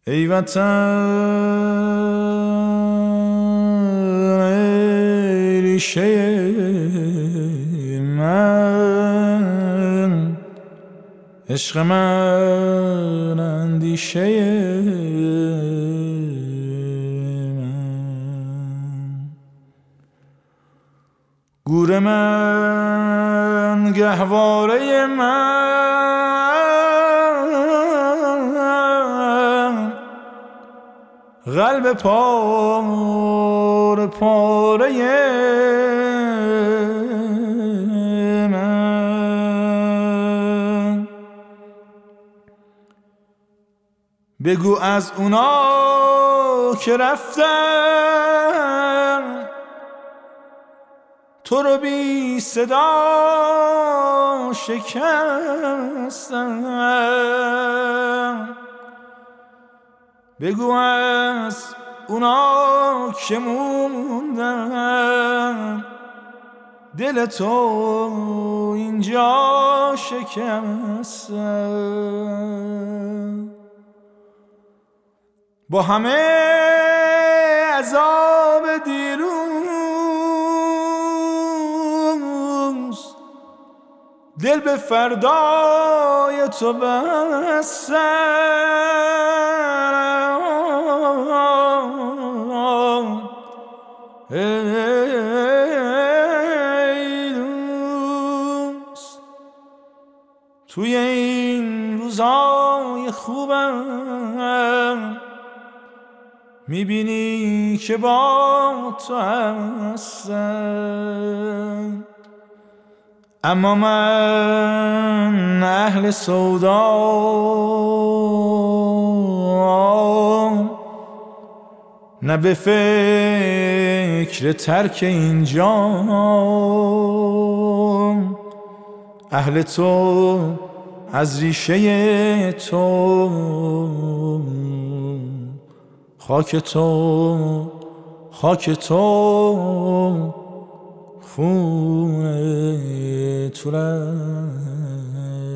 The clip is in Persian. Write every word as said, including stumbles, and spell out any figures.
ای وطن ای ریشه من، عشق من اندیشه من، گور من گهواره من، قلب پاره پاره من. بگو از اونا که رفتن تو رو بی صدا شکستن. بگو از اونا که موندن دل تو اینجا شکستن. با همه عذاب دیروز دل به فردای تو بستن. ای دوست توی این روزای خوبم میبینی که با تو هستم، اما من اهل سودا نه به فکر ترک اینجا. اهل تو از ریشه تو، خاک تو خاک تو خون تو رفت.